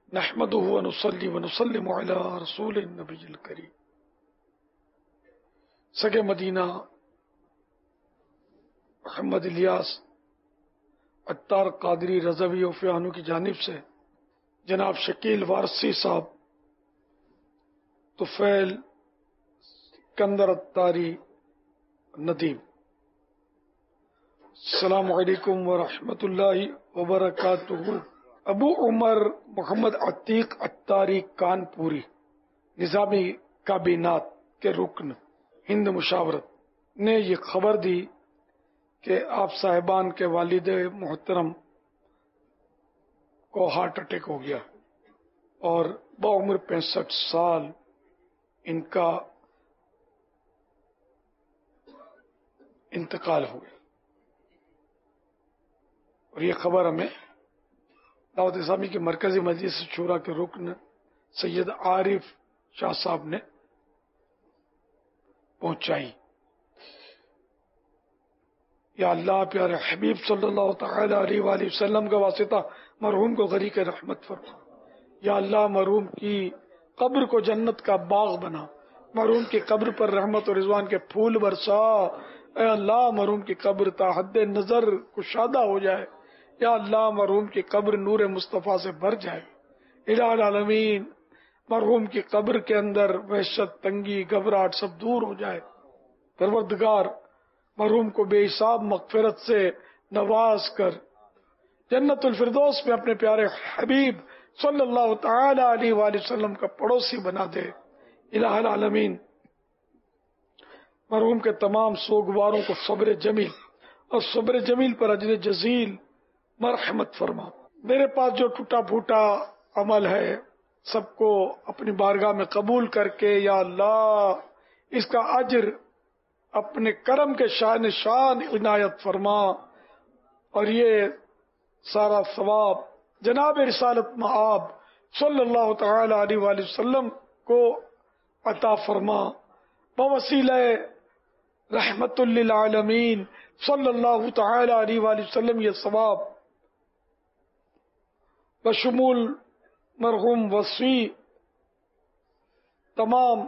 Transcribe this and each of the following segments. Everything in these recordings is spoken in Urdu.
نحمده ونصلي ونسلم على رسول النبی الکریم۔ سگے مدینہ محمد الیاس عطار قادری رضوی وفیانو کی جانب سے جناب شکیل وارسی صاحب، طفیل کندر عطاری ندیم، السلام علیکم ورحمۃ اللہ وبرکاتہ۔ ابو عمر محمد عتیق عطاری کانپوری، نظامی کابینات کے رکن ہند مشاورت، نے یہ خبر دی کہ آپ صاحبان کے والد محترم کو ہارٹ اٹیک ہو گیا اور بعمر 65 سال ان کا انتقال ہو گیا۔ اور یہ خبر ہمیں دعوت اسلامی کے مرکزی مجلس شورا کے رکن سید عارف شاہ صاحب نے پہنچائی۔ یا اللہ پیارے حبیب صلی اللہ تعالی علیہ وآلہ وسلم کا واسطہ مرحوم کو غریق رحمت فرما۔ یا اللہ مرحوم کی قبر کو جنت کا باغ بنا، مرحوم کی قبر پر رحمت اور رضوان کے پھول برسا۔ اے اللہ مرحوم کی قبر تا حد نظر کشادہ ہو جائے۔ یا اللہ مرحوم کی قبر نور مصطفیٰ سے بھر جائے۔ الہ العالمین مرحوم کی قبر کے اندر وحشت، تنگی، گھبراہٹ سب دور ہو جائے۔ پروردگار مرحوم کو بے حساب مغفرت سے نواز کر جنت الفردوس میں اپنے پیارے حبیب صلی اللہ تعالی علیہ وآلہ وسلم کا پڑوسی بنا دے۔ الہ العالمین مرحوم کے تمام سوگواروں کو صبر جمیل اور صبر جمیل پر اجر جزیل مرحمت فرما۔ میرے پاس جو ٹوٹا پھوٹا عمل ہے سب کو اپنی بارگاہ میں قبول کر کے یا اللہ اس کا اجر اپنے کرم کے شان شان عنایت فرما، اور یہ سارا ثواب جناب رسالت مآب صلی اللہ تعالی علیہ وآلہ وسلم کو عطا فرما، بوسیلہ رحمت للعالمین صلی اللہ تعالی علیہ وآلہ وسلم یہ ثواب بشمول مرحوم وصی تمام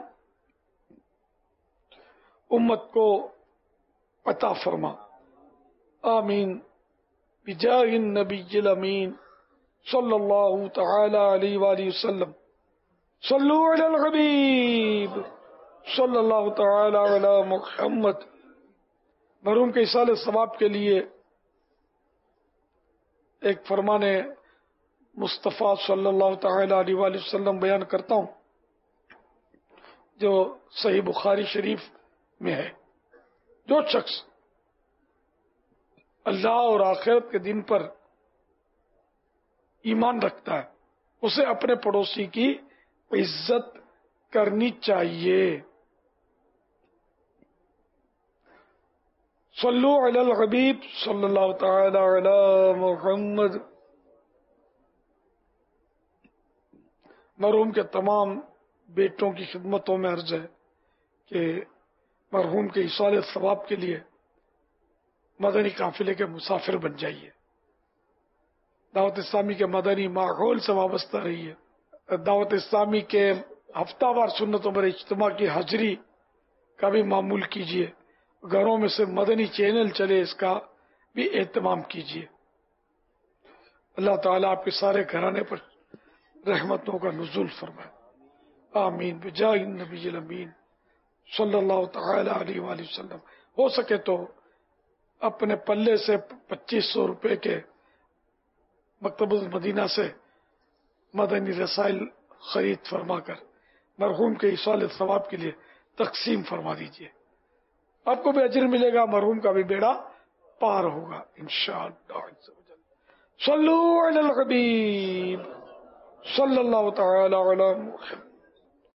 امت کو عطا فرما، آمین بجاہ النبی الامین صلی اللہ تعالی علیہ وآلہ وسلم۔ صلو علی الحبیب صلی اللہ تعالی علی محمد۔ مرحوم کے ایصال ثواب کے لیے ایک فرمان مصطفیٰ صلی اللہ تعالی علیہ وآلہ وسلم بیان کرتا ہوں جو صحیح بخاری شریف میں ہے۔ جو شخص اللہ اور آخرت کے دن پر ایمان رکھتا ہے اسے اپنے پڑوسی کی عزت کرنی چاہیے۔ صلو علی الحبیب صلی اللہ تعالی علی محمد۔ مرحوم کے تمام بیٹوں کی خدمتوں میں عرض ہے کہ مرحوم کے ایصال ثواب کے لیے مدنی قافلے کے مسافر بن جائیے۔ دعوت اسلامی کے مدنی ماحول سے وابستہ رہیے۔ دعوت اسلامی کے ہفتہ وار سنتوں پر اجتماع کی حاضری کا بھی معمول کیجیے۔ گھروں میں سے مدنی چینل چلے اس کا بھی اہتمام کیجیے۔ اللہ تعالیٰ آپ کے سارے گھرانے پر رحمتوں کا نزول فرمائے، آمین بجاہ النبی الامین صلی اللہ تعالی علیہ وآلہ وسلم۔ ہو سکے تو اپنے پلے سے 2500 روپے کے مکتب المدینہ سے مدنی رسائل خرید فرما کر مرحوم کے ایصال ثواب کے لیے تقسیم فرما دیجیے۔ آپ کو بھی اجر ملے گا، مرحوم کا بھی بیڑا پار ہوگا انشاءاللہ۔ صلو علی الحبیب صلی اللہ تعالی علی محمد۔